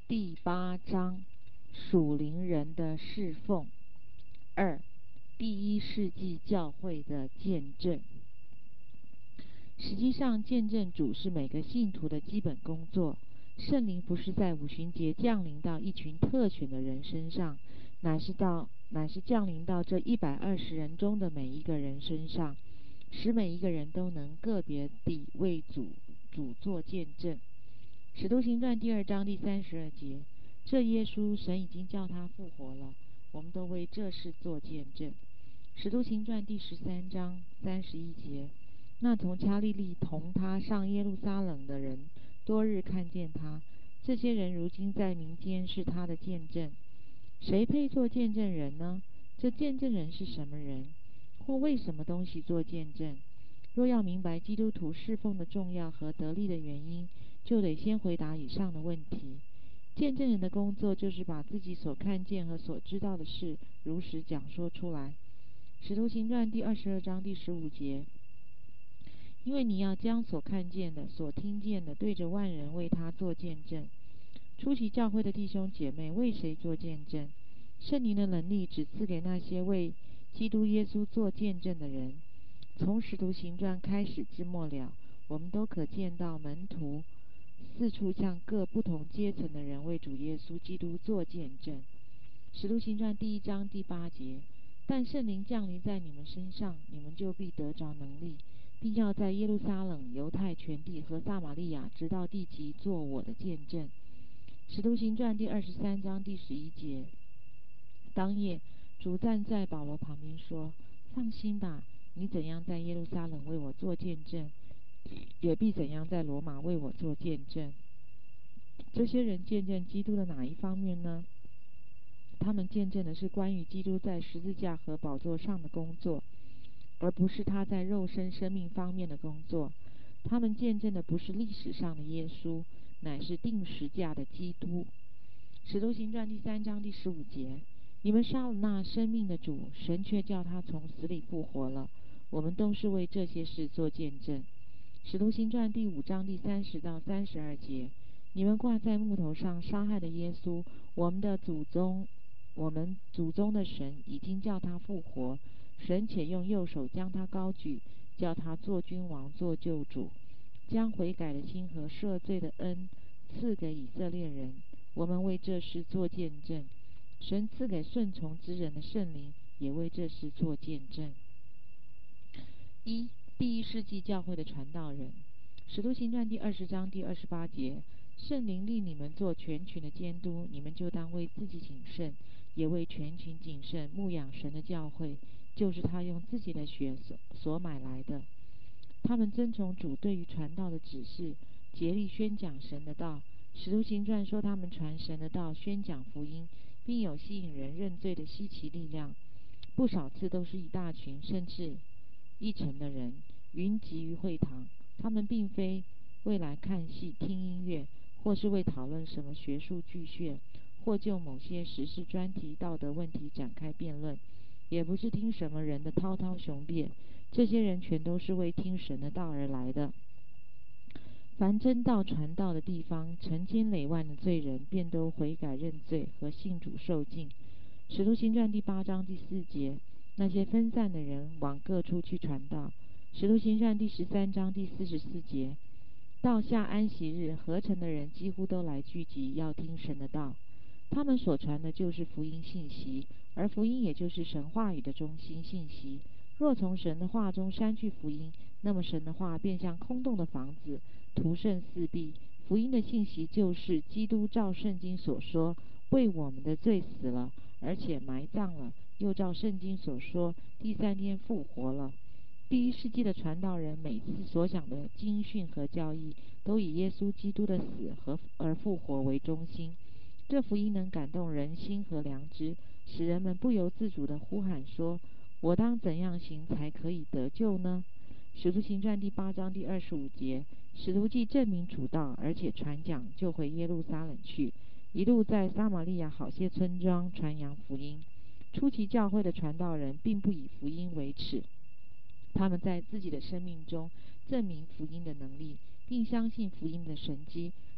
第8章属灵人的侍奉。2. 第1世纪教会的见证。实际上，见证主是每个信徒的基本工作。圣灵不是在五旬节降临到一群特选的人身上，乃是降临到这120人中的每一个人身上，使每一个人都能个别地为主做见证。使徒行传第2章第32节，这耶稣神已经叫他复活了，我们都为这事做见证。使徒行传第13章31节，那从加利利同他上耶路撒冷的人多日看见他，这些人如今在民间是他的见证。谁配做见证人呢？这见证人是什么人？或为什么东西做见证？若要明白基督徒侍奉的重要和得力的原因，就得先回答以上的问题。见证人的工作就是把自己所看见和所知道的事如实讲说出来。使徒行传第22章第15节，因为你要将所看见的、所听见的对着万人为他做见证。初期教会的弟兄姐妹为谁做见证？圣灵的能力只赐给那些为基督耶稣做见证的人。从使徒行传开始至末了，我们都可见到门徒四处向各不同阶层的人为主耶稣基督做见证。使徒行传第1章第8节，但圣灵降临在你们身上，你们就必得着能力，并要在耶路撒冷、犹太全地和撒玛利亚直到地极做我的见证。使徒行传第23章第11节，当夜主站在保罗旁边说，放心吧，你怎样在耶路撒冷为我做见证，也必怎样在罗马为我做见证。这些人见证基督的哪一方面呢？他们见证的是关于基督在十字架和宝座上的工作，而不是他在肉身生命方面的工作。他们见证的不是历史上的耶稣，乃是钉十架的基督。使徒行传第3章第15节，你们杀了那生命的主，神却叫他从死里复活了，我们都是为这些事做见证。使徒行传第5章第30到32节，你们挂在木头上杀害的耶稣，我们祖宗的神已经叫他复活，神且用右手将他高举，叫他做君王做救主，将悔改的心和赦罪的恩赐给以色列人。我们为这事做见证，神赐给顺从之人的圣灵也为这事做见证。第1世纪教会的传道人。使徒行传第20章第28节，圣灵立你们做全群的监督，你们就当为自己谨慎，也为全群谨慎，牧养神的教会，就是他用自己的血所买来的。他们遵从主对于传道的指示，竭力宣讲神的道。使徒行传说他们传神的道，宣讲福音，并有吸引人认罪的稀奇力量。不少次都是一大群甚至一城的人云集于会堂，他们并非为来看戏听音乐，或是为讨论什么学术巨献，或就某些时事专题道德问题展开辩论，也不是听什么人的滔滔雄辩，这些人全都是为听神的道而来的。凡真道传道的地方，成千累万的罪人便都悔改认罪和信主受尽。使徒行传第8章第4节，那些分散的人往各处去传道。使徒行传第13章第44节，到下安息日，合成的人几乎都来聚集，要听神的道。他们所传的就是福音信息，而福音也就是神话语的中心信息。若从神的话中删去福音，那么神的话便像空洞的房子，徒剩四壁。福音的信息就是基督照圣经所说，为我们的罪死了，而且埋葬了，又照圣经所说，第3天复活了。第1世纪的传道人每次所讲的经训和教义，都以耶稣基督的死而复活为中心。这福音能感动人心和良知，使人们不由自主地呼喊说，我当怎样行才可以得救呢？使徒行传第8章第25节，使徒既证明主道，而且传讲，就回耶路撒冷去，一路在撒玛利亚好些村庄传扬福音。初期教会的传道人并不以福音为耻，他们在自己的生命中证明福音的能力，并相信福音的神迹，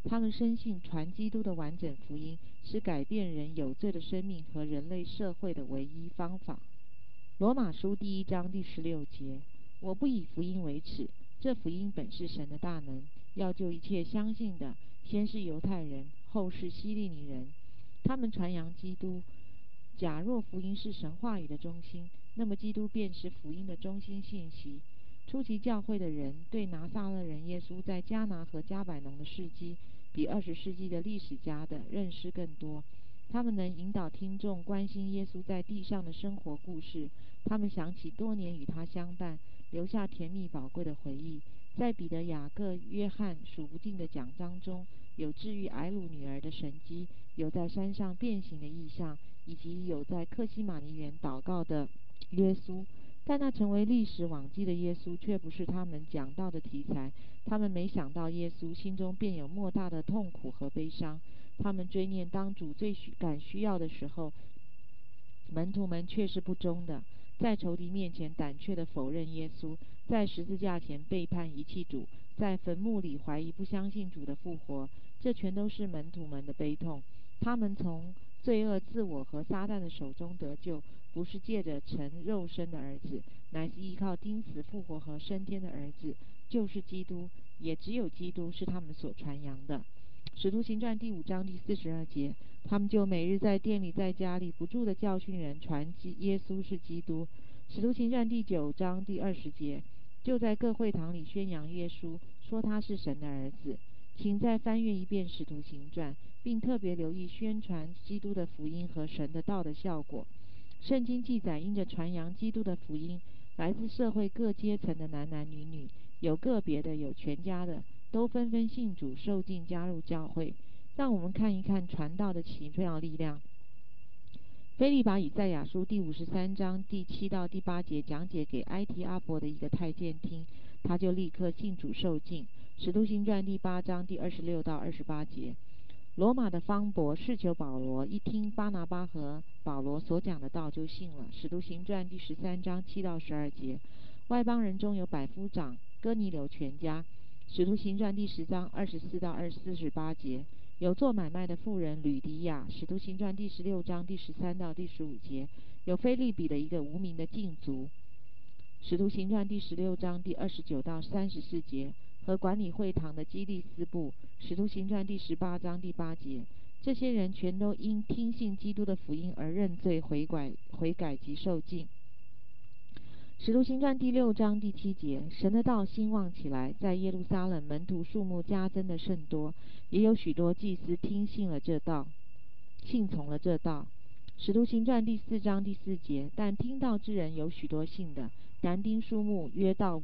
他们深信传基督的完整福音是改变人有罪的生命和人类社会的唯一方法。罗马书1章16节：我不以福音为耻，这福音本是神的大能，要救一切相信的，先是犹太人，后是希利尼人。他们传扬基督。假若福音是神话语的中心，那么基督便是福音的中心信息。初期教会的人对拿撒勒人耶稣在迦拿和迦百农的事迹，比20世纪的历史家的认识更多。他们能引导听众关心耶稣在地上的生活故事，他们想起多年与他相伴，留下甜蜜宝贵的回忆。在彼得、雅各、约翰数不尽的讲章中，有治愈睚鲁女儿的神迹，有在山上变形的异象，以及有在客西马尼园祷告的耶稣。但那成为历史往迹的耶稣却不是他们讲到的题材。他们没想到耶稣，心中便有莫大的痛苦和悲伤。他们追念当主最需要的时候，门徒们却是不忠的，在仇敌面前胆怯地否认耶稣，在十字架前背叛遗弃主，在坟墓里怀疑不相信主的复活。这全都是门徒们的悲痛。他们从罪恶、自我和撒旦的手中得救，不是借着成肉身的儿子，乃是依靠钉死、复活和升天的儿子，就是基督。也只有基督是他们所传扬的。使徒行传5章42节，他们就每日在店里、在家里不住地教训人，传耶稣是基督。使徒行传9章20节，就在各会堂里宣扬耶稣，说他是神的儿子。请再翻阅一遍使徒行传，并特别留意宣传基督的福音和神的道的效果。圣经记载，因着传扬基督的福音，来自社会各阶层的男男女女，有个别的，有全家的，都纷纷信主受浸加入教会。让我们看一看传道的奇妙力量。腓利把以赛亚书53章7到8节讲解给埃提阿伯的一个太监听，他就立刻信主受浸。使徒行传8章26到28节，罗马的方伯试求保罗，一听巴拿巴和保罗所讲的道就信了。使徒行传13章7到12节，外邦人中有百夫长哥尼流全家。使徒行传10章24到48节，有做买卖的妇人吕迪亚。使徒行传16章13到15节，有腓利比的一个无名的禁足。使徒行传16章29到34节，和管理会堂的基利斯布。使徒行传18章8节，这些人全都因听信基督的福音而认罪悔改及受浸。使徒行传6章7节，神的道兴旺起来，在耶路撒冷门徒数目加增的甚多，也有许多祭司听信了这道，信从了这道。使徒行传4章4节，但听道之人有许多信的，男丁数目约到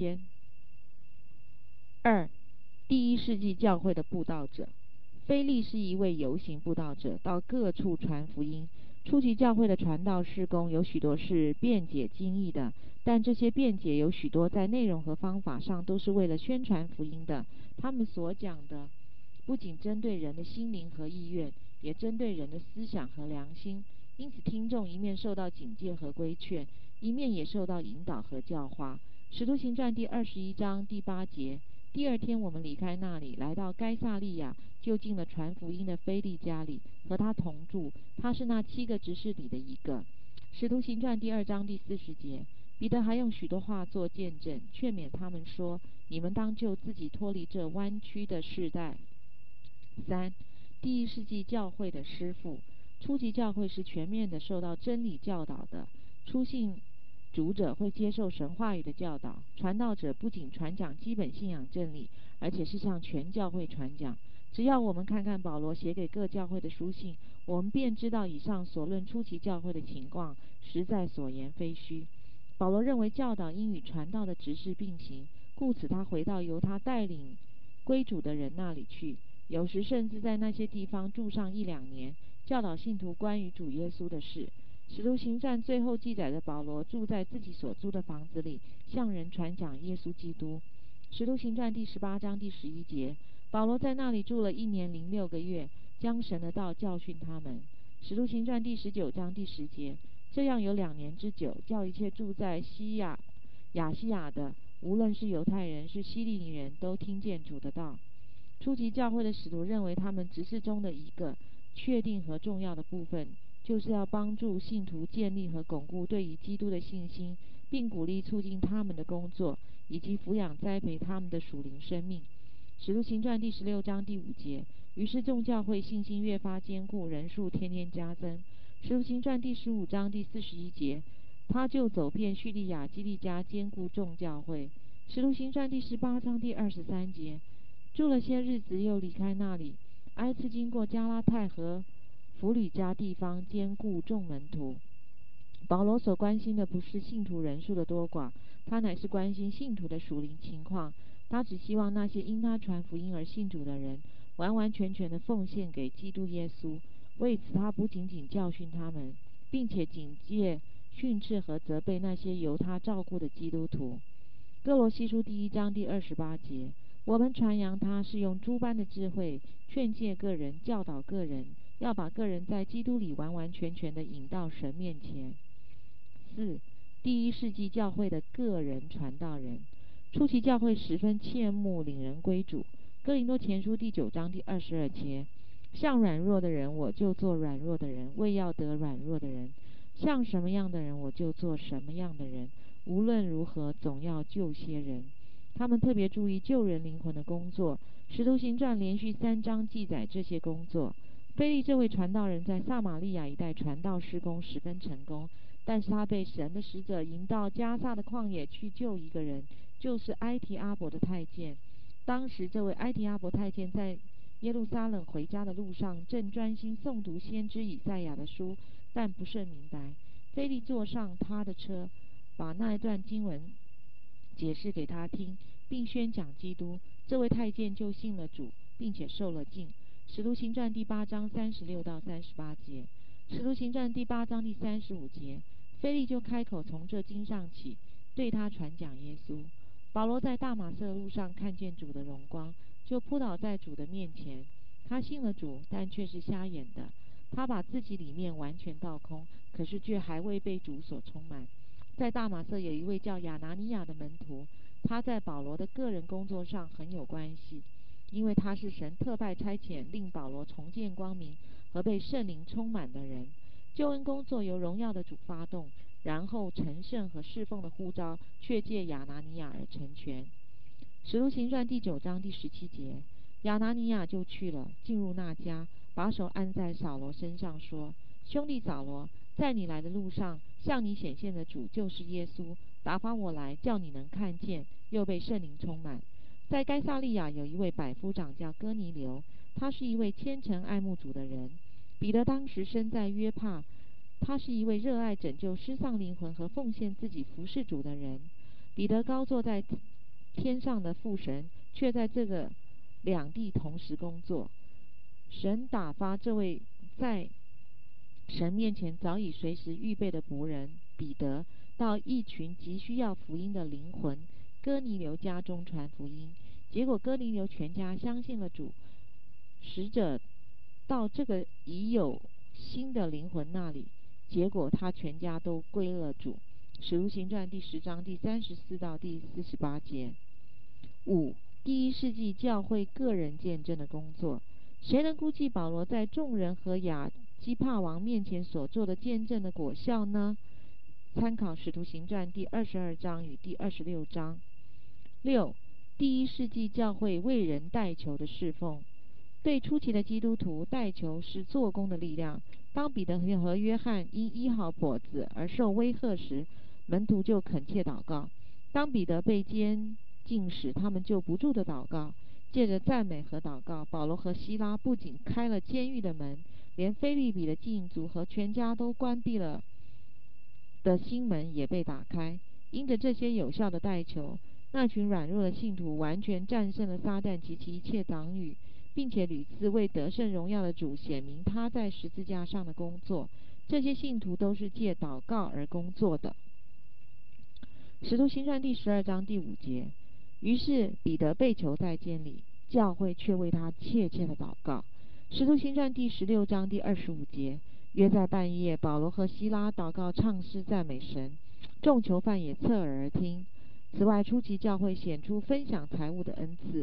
5000。2. 第一世纪教会的布道者。腓利是一位游行布道者，到各处传福音。初期教会的传道事工有许多是辩解经义的，但这些辩解有许多在内容和方法上都是为了宣传福音的。他们所讲的不仅针对人的心灵和意愿，也针对人的思想和良心。因此听众一面受到警戒和规劝，一面也受到引导和教化。使徒行传21章8节，第二天我们离开那里，来到该撒利亚，就进了传福音的腓利家里，和他同住。他是那7个执事里的一个。使徒行传2章40节，彼得还用许多话做见证，劝勉他们说：你们当救自己脱离这弯曲的世代。3. 第一世纪教会的师傅。初级教会是全面的受到真理教导的，初信主者会接受神话语的教导，传道者不仅传讲基本信仰真理，而且是向全教会传讲。只要我们看看保罗写给各教会的书信，我们便知道以上所论初期教会的情况实在所言非虚。保罗认为教导应与传道的职事并行，故此他回到由他带领归主的人那里去，有时甚至在那些地方住上1、2年，教导信徒关于主耶稣的事。使徒行传最后记载的保罗住在自己所租的房子里，向人传讲耶稣基督。使徒行传18章11节，保罗在那里住了1年06个月，将神的道教训他们。使徒行传19章10节，这样有2年之久，叫一切住在亚细亚的，无论是犹太人是希利尼人，都听见主的道。 初期教会的使徒认为他们执事中的一个确定和重要的部分，就是要帮助信徒建立和巩固对于基督的信心，并鼓励促进他们的工作，以及抚养栽培他们的属灵生命。使徒行传第16章第5节，于是众教会信心越发坚固，人数天天加增。使徒行传第15章第41节，他就走遍叙利亚、基利家，坚固众教会。使徒行传第18章第23节，住了些日子，又离开那里，挨次经过加拉太和弗吕家地方，兼顾众门徒。保罗所关心的不是信徒人数的多寡，他乃是关心信徒的属灵情况。他只希望那些因他传福音而信主的人，完完全全的奉献给基督耶稣。为此，他不仅仅教训他们，并且警戒、训斥和责备那些由他照顾的基督徒。哥罗西书第1章第28节，我们传扬他是用诸般的智慧劝诫个人、教导个人，要把个人在基督里完完全全的引到神面前。4. 第一世纪教会的个人传道人。初期教会十分切慕领人归主。哥林多前书第9章第22节，像软弱的人，我就做软弱的人，为要得软弱的人；像什么样的人，我就做什么样的人。无论如何，总要救些人。他们特别注意救人灵魂的工作。使徒行传连续3章记载这些工作。腓利这位传道人在撒玛利亚一带传道事工十分成功，但是他被神的使者引到加萨的旷野去救一个人，就是埃提阿伯的太监。当时这位埃提阿伯太监在耶路撒冷回家的路上，正专心诵读先知以赛亚的书，但不甚明白。腓利坐上他的车，把那一段经文解释给他听，并宣讲基督。这位太监就信了主，并且受了浸。使徒行传第8章36到38节。使徒行传第8章第35节，腓利就开口从这经上起，对他传讲耶稣。保罗在大马色路上看见主的荣光，就扑倒在主的面前。他信了主，但却是瞎眼的。他把自己里面完全倒空，可是却还未被主所充满。在大马色有一位叫亚拿尼亚的门徒，他在保罗的个人工作上很有关系，因为他是神特派差遣令保罗重见光明和被圣灵充满的人。救恩工作由荣耀的主发动，然后成圣和侍奉的呼召却借亚拿尼亚而成全。使徒行传第9章第17节，亚拿尼亚就去了，进入那家，把手按在扫罗身上，说：兄弟扫罗，在你来的路上，向你显现的主就是耶稣，打发我来，叫你能看见，又被圣灵充满。在该撒利亚有一位百夫长叫哥尼流，他是一位虔诚爱慕主的人。彼得当时身在约帕，他是一位热爱拯救失丧灵魂和奉献自己服侍主的人。彼得高坐在天上的父神，却在这个两地同时工作。神打发这位在神面前早已随时预备的仆人彼得，到一群急需要福音的灵魂哥尼流家中传福音。结果哥尼流全家相信了主。使者到这个已有新的灵魂那里，结果他全家都归了主。使徒行传第10章第34到第48节。5. 第一世纪教会个人见证的工作。谁能估计保罗在众人和亚基帕王面前所做的见证的果效呢？参考使徒行传第22章与第26章。6. 第一世纪教会为人代求的侍奉。对初期的基督徒，代求是做工的力量。当彼得和约翰因医好跛子而受威吓时，门徒就恳切祷告。当彼得被监禁时，他们就不住的祷告。借着赞美和祷告，保罗和希拉不仅开了监狱的门，连腓利比的禁足和全家都关闭了的心门也被打开。因着这些有效的代求，那群软弱的信徒完全战胜了撒旦及其一切党羽，并且屡次为得胜荣耀的主显明他在十字架上的工作。这些信徒都是借祷告而工作的。使徒行传第12章第5节，于是彼得被囚在监里，教会却为他切切的祷告。使徒行传第16章第25节，约在半夜，保罗和希拉祷告唱诗赞美神，众囚犯也侧耳而听。此外，初期教会显出分享财物的恩赐。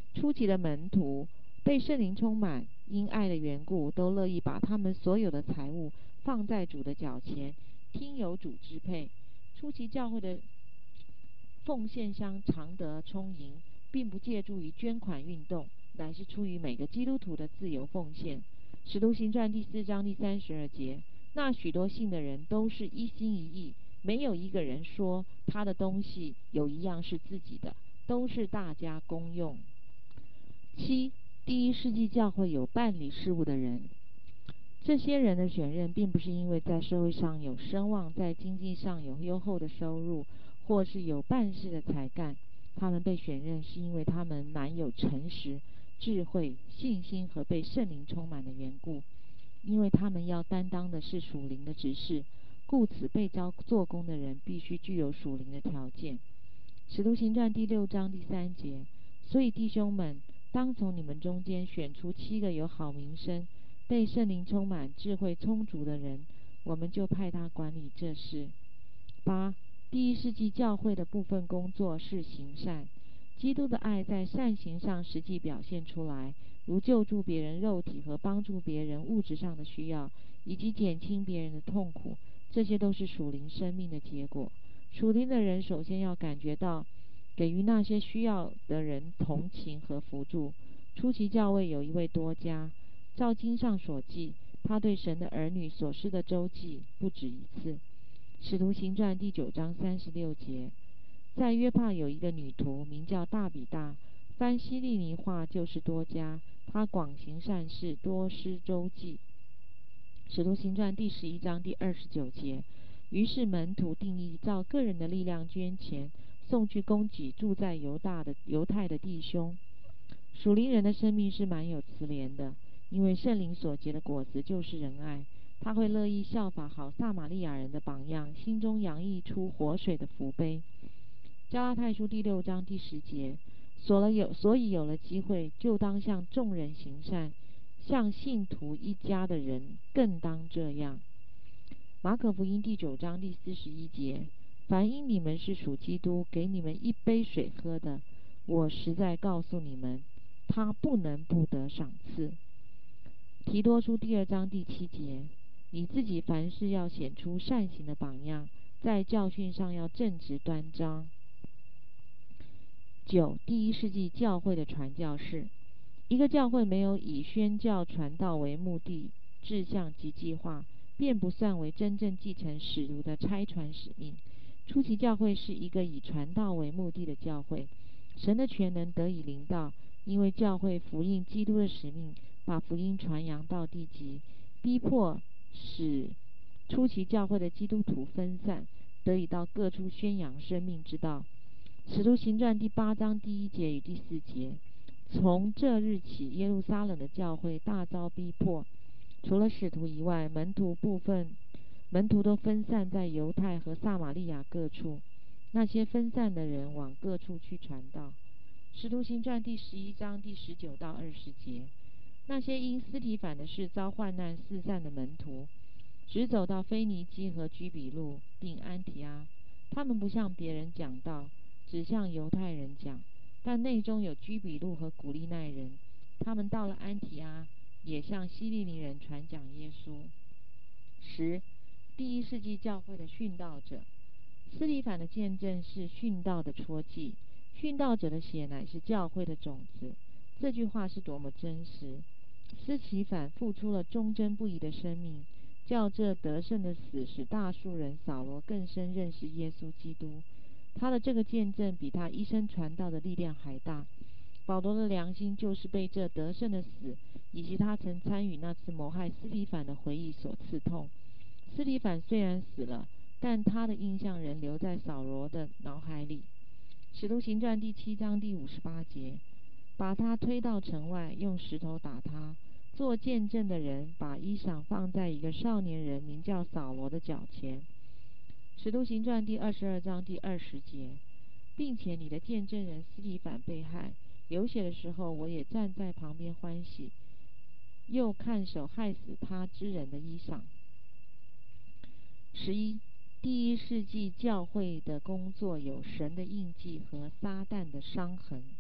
初期的门徒被圣灵充满，因爱的缘故，都乐意把他们所有的财物放在主的脚前，听由主支配。初期教会的奉献箱常得充盈，并不借助于捐款运动，乃是出于每个基督徒的自由奉献。使徒行传第4章第32节，那许多信的人都是一心一意，没有一个人说他的东西有一样是自己的，都是大家公用。7. 第一世纪教会有办理事务的人，这些人的选任并不是因为在社会上有声望，在经济上有优厚的收入，或是有办事的才干。他们被选任是因为他们满有诚实、智慧、信心和被圣灵充满的缘故，因为他们要担当的是属灵的职事，故此被招做工的人必须具有属灵的条件。使徒行传第6章第3节，所以弟兄们，当从你们中间选出7个有好名声、被圣灵充满、智慧充足的人，我们就派他管理这事。8. 第一世纪教会的部分工作是行善，基督的爱在善行上实际表现出来，如救助别人肉体和帮助别人物质上的需要，以及减轻别人的痛苦，这些都是属灵生命的结果。属灵的人首先要感觉到给予那些需要的人同情和扶助。初期教会有一位多加，照经上所记，他对神的儿女所施的周济不止一次。使徒行传第9章36节，在约帕有一个女徒，名叫大比大，翻希利尼话就是多加，她广行善事，多施周济。使徒行传第11章第29节，于是门徒定义照个人的力量捐钱，送去供给住在犹太的弟兄。属灵人的生命是蛮有慈怜的，因为圣灵所结的果子就是仁爱。他会乐意效法好撒玛利亚人的榜样，心中洋溢出活水的福杯。加拉太书第6章第10节，所以有了机会，就当向众人行善，向信徒一家的人更当这样。马可福音第9章第41节，凡因你们是属基督，给你们一杯水喝的，我实在告诉你们，他不能不得赏赐。提多书第2章第7节，你自己凡事要显出善行的榜样，在教训上要正直端庄。9. 第一世纪教会的传教士，一个教会没有以宣教传道为目的、志向及计划，便不算为真正继承使徒的差传使命。初期教会是一个以传道为目的的教会，神的全能得以临到，因为教会福音基督的使命，把福音传扬到地极，逼迫使初期教会的基督徒分散，得以到各处宣扬生命之道。使徒行传第8章第1节与第4节，从这日起，耶路撒冷的教会大遭逼迫，除了使徒以外，门徒都分散在犹太和撒玛利亚各处。那些分散的人往各处去传道。使徒行传第11章第19到20节，那些因斯提反的事遭患难四散的门徒，只走到腓尼基和居比路并安提阿，他们不向别人讲道，只向犹太人讲，但内中有居比路和古利奈人，他们到了安提阿，也向希利尼人传讲耶稣。10. 第一世纪教会的殉道者，斯提反的见证是殉道的戳记，殉道者的血乃是教会的种子。这句话是多么真实！斯提反付出了忠贞不移的生命，叫这得胜的死使大数人扫罗更深认识耶稣基督。他的这个见证比他一生传道的力量还大。保罗的良心就是被这得胜的死，以及他曾参与那次谋害斯提反的回忆所刺痛。斯提反虽然死了，但他的印象仍留在扫罗的脑海里。使徒行传第7章第58节，把他推到城外，用石头打他。做见证的人把衣裳放在一个少年人名叫扫罗的脚前。使徒行传第22章第20节，并且你的见证人斯提反被害，流血的时候，我也站在旁边欢喜，又看守害死他之人的衣裳。11. 第一世纪教会的工作有神的印记和撒旦的伤痕。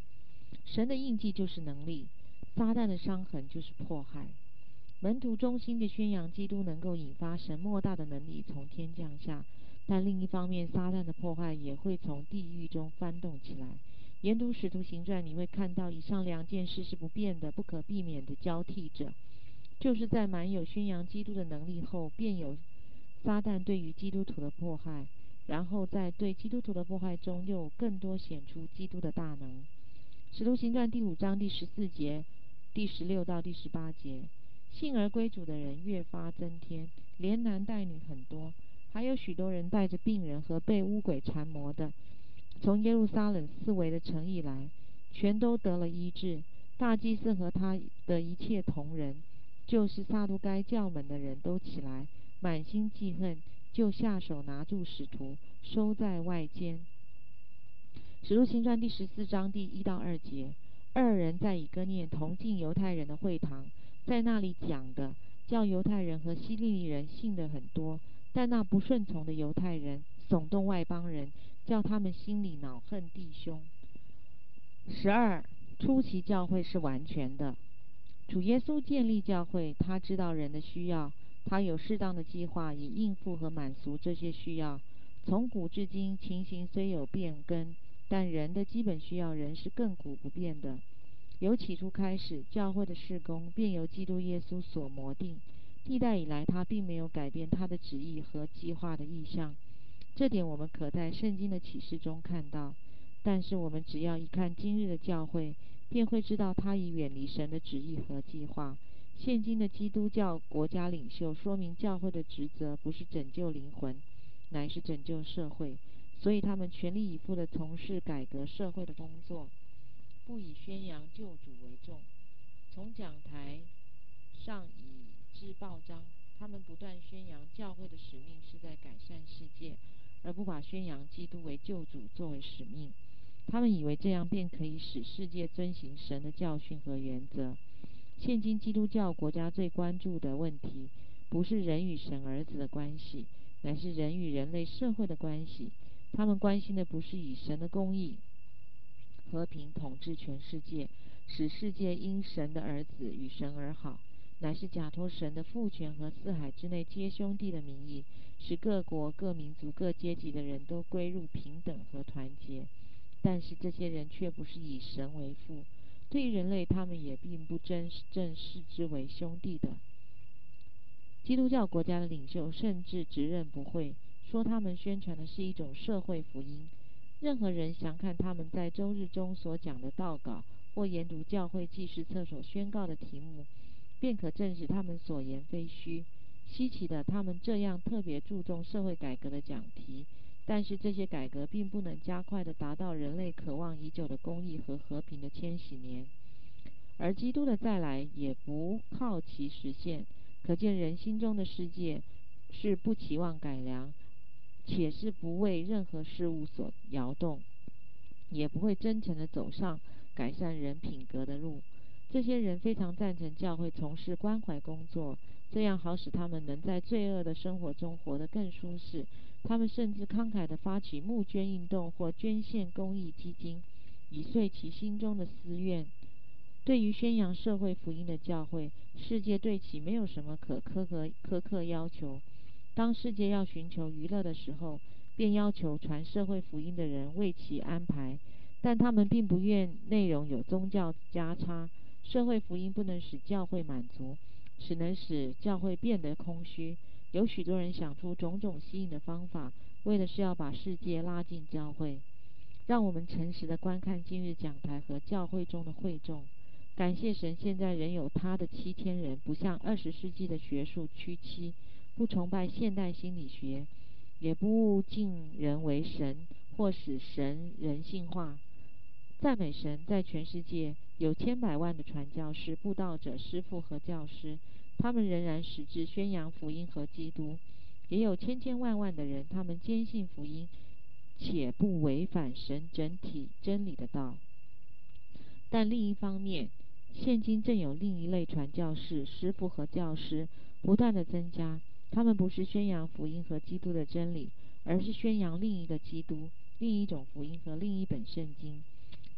神的印记就是能力，撒旦的伤痕就是迫害。门徒忠心的宣扬基督，能够引发神莫大的能力从天降下，但另一方面，撒旦的迫害也会从地狱中翻动起来。研读使徒行传，你会看到以上两件事是不变的、不可避免的交替着，就是在满有宣扬基督的能力后，便有撒旦对于基督徒的迫害，然后在对基督徒的迫害中，又更多显出基督的大能。使徒行传第5章第14节、第16到第18节，信而归主的人越发增添，连男带女很多，还有许多人带着病人和被污鬼缠磨的，从耶路撒冷四围的城邑来，全都得了医治。大祭司和他的一切同人，就是撒都该教门的人都起来，满心记恨，就下手拿住使徒，收在外间。使徒行传第14章第1到2节，二人在以哥念同进犹太人的会堂，在那里讲的，叫犹太人和希利尼人信的很多，但那不顺从的犹太人耸动外邦人，叫他们心里恼恨弟兄。12. 初期教会是完全的。主耶稣建立教会，他知道人的需要，他有适当的计划以应付和满足这些需要。从古至今，情形虽有变更，但人的基本需要仍是亘古不变的。由起初开始，教会的事工便由基督耶稣所模定，历代以来他并没有改变他的旨意和计划的意向，这点我们可在圣经的启示中看到。但是我们只要一看今日的教会，便会知道他已远离神的旨意和计划。现今的基督教国家领袖说明教会的职责不是拯救灵魂，乃是拯救社会，所以他们全力以赴地从事改革社会的工作，不以宣扬救主为重。从讲台上以至报章，他们不断宣扬教会的使命是在改善世界，而不把宣扬基督为救主作为使命。他们以为这样便可以使世界遵行神的教训和原则。现今基督教国家最关注的问题，不是人与神儿子的关系，乃是人与人类社会的关系。他们关心的不是以神的公义、和平统治全世界，使世界因神的儿子与神而好，乃是假托神的父权和四海之内皆兄弟的名义，使各国、各民族、各阶级的人都归入平等和团结。但是这些人却不是以神为父，对于人类，他们也并不真正视之为兄弟的。基督教国家的领袖甚至直认不讳，说他们宣传的是一种社会福音。任何人详看他们在周日中所讲的道稿，或研读教会记事册所宣告的题目，便可证实他们所言非虚。稀奇的，他们这样特别注重社会改革的讲题，但是这些改革并不能加快地达到人类渴望已久的公义和和平的千禧年，而基督的再来也不靠其实现。可见人心中的世界是不期望改良，且是不为任何事物所摇动，也不会真诚地走上改善人品格的路。这些人非常赞成教会从事关怀工作，这样好使他们能在罪恶的生活中活得更舒适。他们甚至慷慨地发起募捐运动或捐献公益基金，以遂其心中的私愿。对于宣扬社会福音的教会，世界对其没有什么可苛刻要求。当世界要寻求娱乐的时候，便要求传社会福音的人为其安排，但他们并不愿内容有宗教加插。社会福音不能使教会满足，只能使教会变得空虚。有许多人想出种种吸引的方法，为的是要把世界拉进教会。让我们诚实地观看今日讲台和教会中的会众。感谢神，现在仍有他的7天人，不像20世纪的学术屈膝，不崇拜现代心理学，也不敬人为神，或使神人性化。赞美神，在全世界有千百万的传教士、布道者、师傅和教师，他们仍然矢志宣扬福音和基督。也有千千万万的人，他们坚信福音，且不违反神整体真理的道。但另一方面，现今正有另一类传教士、师傅和教师不断的增加，他们不是宣扬福音和基督的真理，而是宣扬另一个基督、另一种福音和另一本圣经。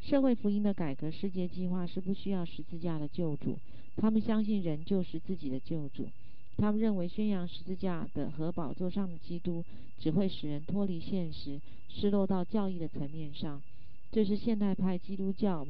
社会福音的改革世界计划是不需要十字架的救主，他们相信人就是自己的救主。他们认为宣扬十字架的和宝座上的基督只会使人脱离现实，失落到教义的层面上。这是现代派基督教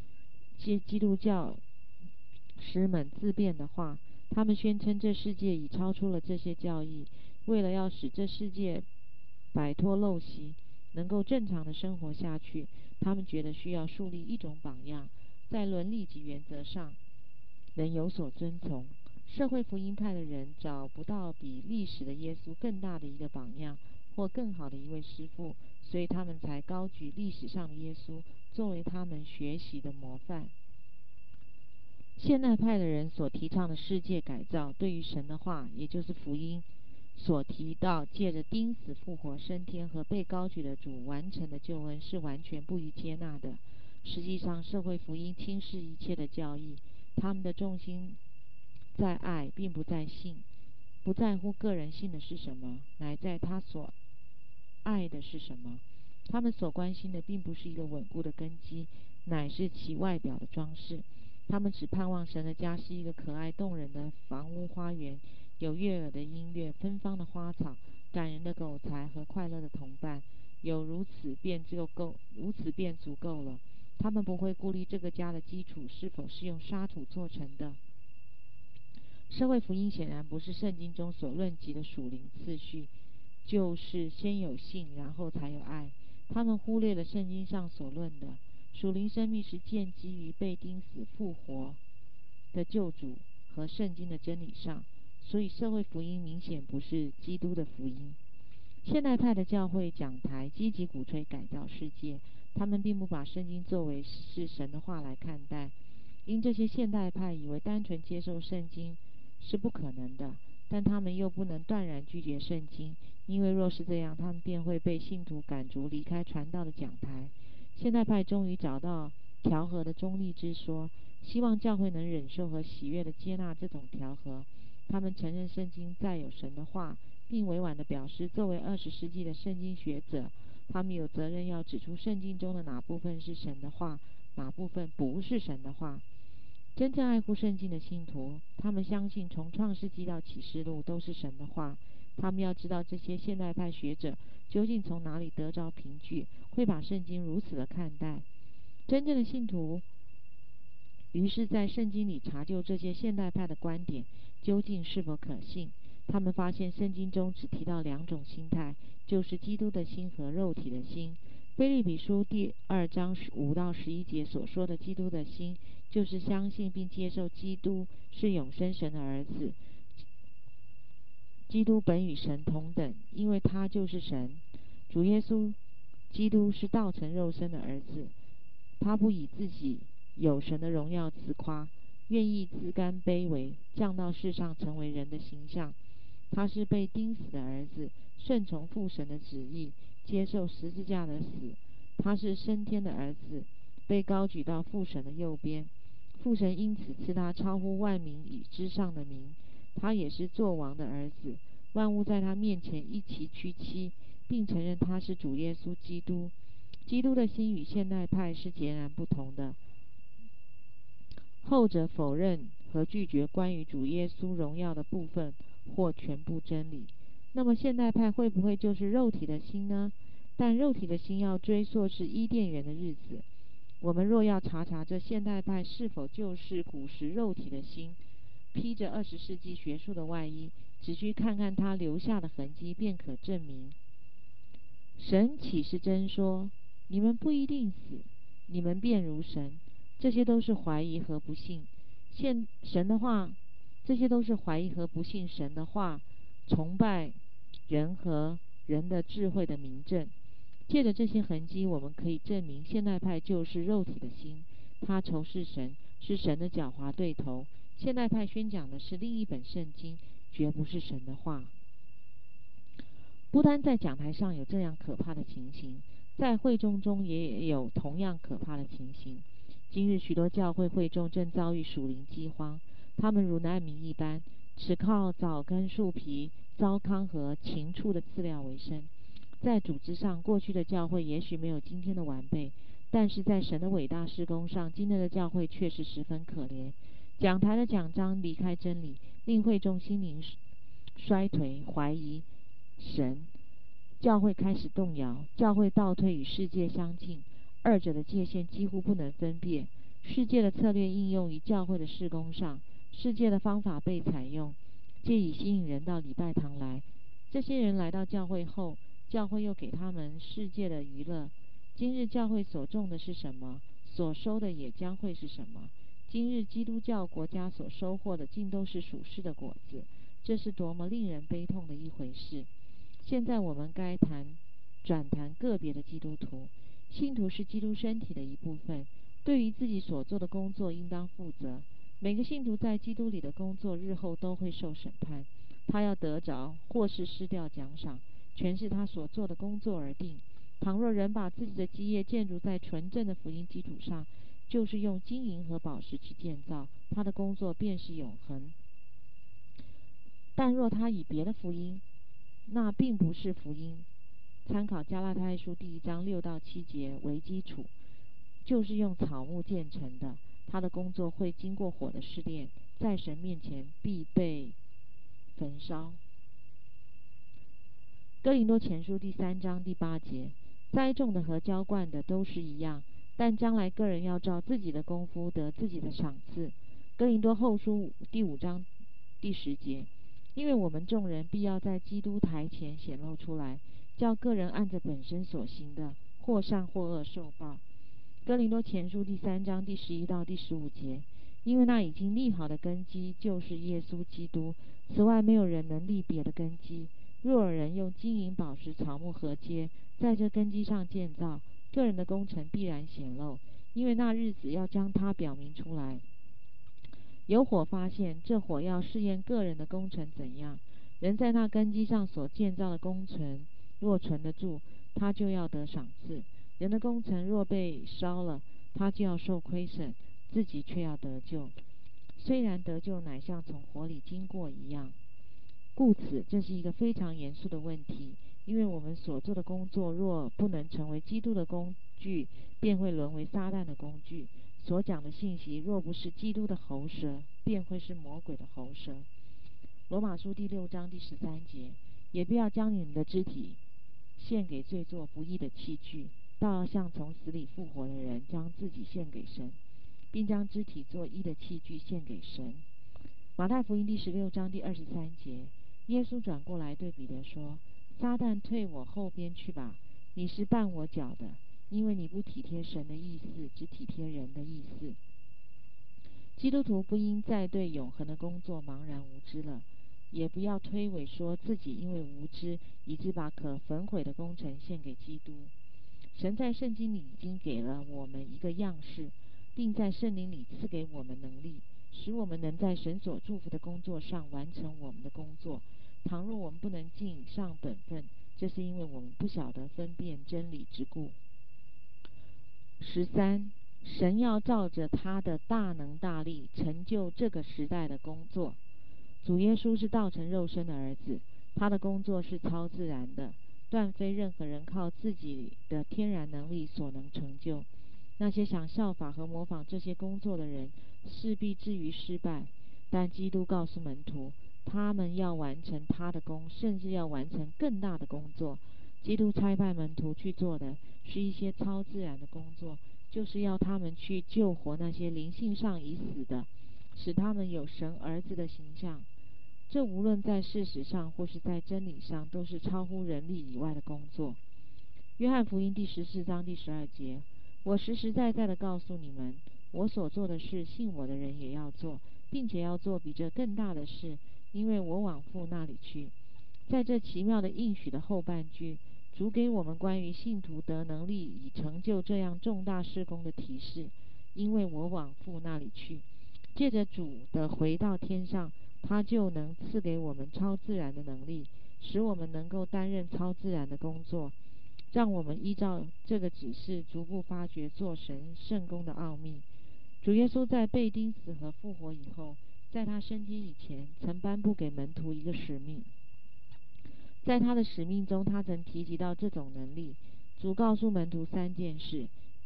师们自辩的话。他们宣称这世界已超出了这些教义，为了要使这世界摆脱陋习，能够正常的生活下去，他们觉得需要树立一种榜样，在伦理及原则上能有所遵从。社会福音派的人找不到比历史的耶稣更大的一个榜样，或更好的一位师傅，所以他们才高举历史上的耶稣作为他们学习的模范。现代派的人所提倡的世界改造，对于神的话，也就是福音所提到借着钉死复活升天和被高举的主完成的救恩，是完全不予接纳的。实际上，社会福音轻视一切的教义，他们的重心在爱，并不在信，不在乎个人信的是什么，乃在他所爱的是什么。他们所关心的并不是一个稳固的根基，乃是其外表的装饰。他们只盼望神的家是一个可爱动人的房屋花园，有悦耳的音乐、芬芳的花草、感人的狗才和快乐的同伴。有如此便足够了。他们不会顾虑这个家的基础是否是用沙土做成的。社会福音显然不是圣经中所论及的属灵次序，就是先有信，然后才有爱。他们忽略了圣经上所论的属灵生命是建基于被钉死复活的救主和圣经的真理上，所以社会福音明显不是基督的福音。现代派的教会讲台积极鼓吹改造世界，他们并不把圣经作为是神的话来看待。因这些现代派以为单纯接受圣经是不可能的，但他们又不能断然拒绝圣经，因为若是这样，他们便会被信徒赶逐离开传道的讲台。现代派终于找到调和的中立之说，希望教会能忍受和喜悦地接纳这种调和。他们承认圣经载有神的话，并委婉地表示，作为20世纪的圣经学者，他们有责任要指出圣经中的哪部分是神的话，哪部分不是神的话。真正爱护圣经的信徒，他们相信从创世纪到启示录都是神的话。他们要知道这些现代派学者究竟从哪里得着凭据，会把圣经如此的看待。真正的信徒于是在圣经里查究这些现代派的观点究竟是否可信。他们发现圣经中只提到2种心态，就是基督的心和肉体的心。腓立比书第2章5到11节所说的基督的心，就是相信并接受基督是永生神的儿子。基督本与神同等，因为他就是神。主耶稣基督是道成肉身的儿子，他不以自己有神的荣耀自夸，愿意自甘卑微，降到世上成为人的形象。他是被钉死的儿子，顺从父神的旨意，接受十字架的死。他是升天的儿子，被高举到父神的右边。父神因此赐他超乎万民以之上的名。他也是作王的儿子，万物在他面前一齐屈膝，并承认他是主耶稣基督。基督的心与现代派是截然不同的，后者否认和拒绝关于主耶稣荣耀的部分或全部真理。那么现代派会不会就是肉体的心呢？但肉体的心要追溯是伊甸园的日子。我们若要查查这现代派是否就是古时肉体的心，披着20世纪学术的外衣，只需看看他留下的痕迹便可证明。神岂是真说，你们不一定死，你们便如神？这些都是怀疑和不信神的话，这些都是怀疑和不信神的话，崇拜人和人的智慧的明证。借着这些痕迹，我们可以证明现代派就是肉体的心，他仇视神，是神的狡猾对头。现代派宣讲的是另一本圣经，绝不是神的话。不单在讲台上有这样可怕的情形，在会众中也有同样可怕的情形。今日许多教会会众正遭遇属灵饥荒，他们如难民一般，只靠枣根树皮、糟糠和禽畜的饲料为生。在组织上，过去的教会也许没有今天的完备， 但是在神的伟大施工上，今天的教会却是十分可怜。讲台的讲章离开真理，令会众心灵衰退，怀疑神，教会开始动摇，教会倒退与世界相近，二者的界限几乎不能分辨。世界的策略应用于教会的事工上，世界的方法被采用，借以吸引人到礼拜堂来。这些人来到教会后，教会又给他们世界的娱乐。今日教会所种的是什么，所收的也将会是什么。今日基督教国家所收获的，尽都是属世的果子，这是多么令人悲痛的一回事！现在我们该转谈个别的基督徒。信徒是基督身体的一部分，对于自己所做的工作应当负责。每个信徒在基督里的工作，日后都会受审判。他要得着或是失掉奖赏，全是他所做的工作而定。倘若人把自己的基业建筑在纯正的福音基础上，就是用金银和宝石去建造，他的工作便是永恒。但若他以别的福音，那并不是福音。参考加拉太书第1章6到7节为基础，就是用草木建成的，他的工作会经过火的试炼，在神面前必被焚烧。哥林多前书第3章第8节，栽种的和浇灌的都是一样，但将来个人要照自己的功夫得自己的赏赐。哥林多后书第5章第10节，因为我们众人必要在基督台前显露出来，叫个人按着本身所行的，或善或恶受报。哥林多前书第3章第11到第15节，因为那已经立好的根基就是耶稣基督，此外没有人能立别的根基。若有人用金银宝石草木合接，在这根基上建造，个人的工程必然显露，因为那日子要将它表明出来。有火发现，这火要试验个人的工程怎样。人在那根基上所建造的工程，若存得住，他就要得赏赐；人的工程若被烧了，他就要受亏损，自己却要得救。虽然得救乃像从火里经过一样。故此，这是一个非常严肃的问题，因为我们所做的工作若不能成为基督的工具，便会沦为撒旦的工具；所讲的信息若不是基督的喉舌，便会是魔鬼的喉舌。罗马书第6章第13节，也不要将你们的肢体献给罪作不义的器具，倒要像从死里复活的人，将自己献给神，并将肢体做义的器具献给神。马太福音第16章第23节，耶稣转过来对彼得说：撒旦退我后边去吧，你是绊我脚的，因为你不体贴神的意思，只体贴人的意思。基督徒不应再对永恒的工作茫然无知了，也不要推诿说自己因为无知，以致把可焚毁的工程献给基督。神在圣经里已经给了我们一个样式，并在圣灵里赐给我们能力，使我们能在神所祝福的工作上完成我们的工作。倘若我们不能尽上本分，这是因为我们不晓得分辨真理之故。13. 神要照着他的大能大力成就这个时代的工作。主耶稣是道成肉身的儿子，他的工作是超自然的，断非任何人靠自己的天然能力所能成就。那些想效法和模仿这些工作的人，势必至于失败。但基督告诉门徒，他们要完成他的工，甚至要完成更大的工作。基督差派门徒去做的是一些超自然的工作，就是要他们去救活那些灵性上已死的，使他们有神儿子的形象。这无论在事实上或是在真理上，都是超乎人力以外的工作。约翰福音第14章第12节，我实实在在的告诉你们，我所做的事，信我的人也要做，并且要做比这更大的事，因为我往父那里去。在这奇妙的应许的后半句，主给我们关于信徒得能力以成就这样重大事工的提示，因为我往父那里去。借着主的回到天上，他就能赐给我们超自然的能力，使我们能够担任超自然的工作，让我们依照这个指示逐步发掘做神圣工的奥秘。主耶稣在被钉死和复活以后，在他升天以前，曾颁布给门徒一个使命。在他的使命中，他曾提及到这种能力。主告诉门徒3件事：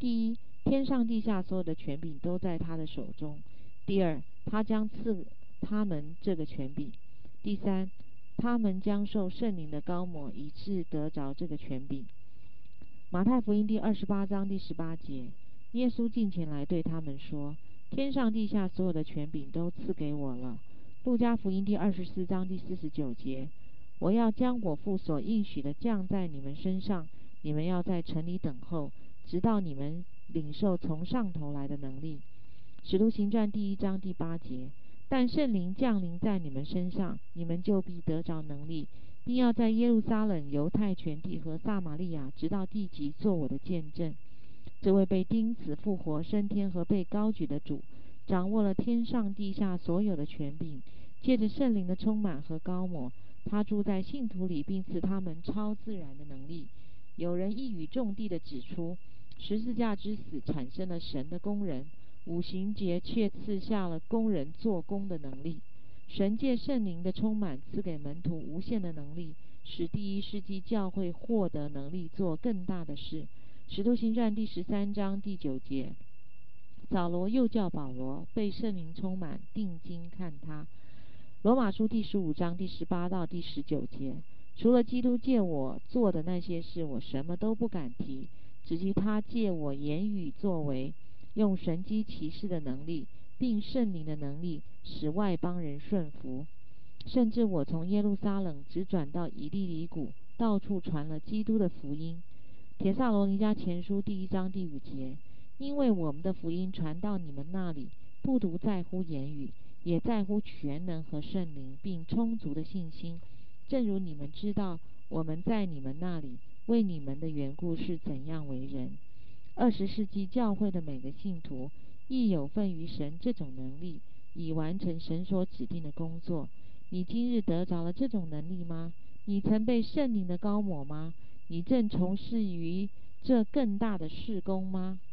第一，天上地下所有的权柄都在他的手中；第二，他将赐他们这个权柄；第三，他们将受圣灵的膏抹，以致得着这个权柄。马太福音第28章第18节，耶稣近前来对他们说：天上地下所有的权柄都赐给我了。路加福音第24章第49节，我要将我父所应许的降在你们身上，你们要在城里等候，直到你们领受从上头来的能力。使徒行传第1章第8节，但圣灵降临在你们身上，你们就必得着能力，并要在耶路撒冷、犹太全地和撒玛利亚，直到地极，做我的见证。这位被钉死、复活、升天和被高举的主，掌握了天上地下所有的权柄，借着圣灵的充满和膏抹，他住在信徒里，并赐他们超自然的能力。有人一语中的指出，十字架之死产生了神的工人，五旬节却赐下了工人做工的能力。神借圣灵的充满赐给门徒无限的能力，使第一世纪教会获得能力做更大的事。使徒行传第13章第9节，扫罗又叫保罗，被圣灵充满，定睛看他。罗马书第15章第18到第19节，除了基督借我做的那些事，我什么都不敢提，只记他借我言语作为，用神机骑士的能力，并圣灵的能力，使外邦人顺服。甚至我从耶路撒冷直转到以利里谷，到处传了基督的福音。帖撒罗尼迦前书第1章第5节，因为我们的福音传到你们那里，不独在乎言语，也在乎全能和圣灵，并充足的信心。正如你们知道，我们在你们那里为你们的缘故是怎样为人。20世纪教会的每个信徒亦有份于神这种能力，以完成神所指定的工作。你今日得着了这种能力吗？你曾被圣灵的膏抹吗？你正从事于这更大的事工吗？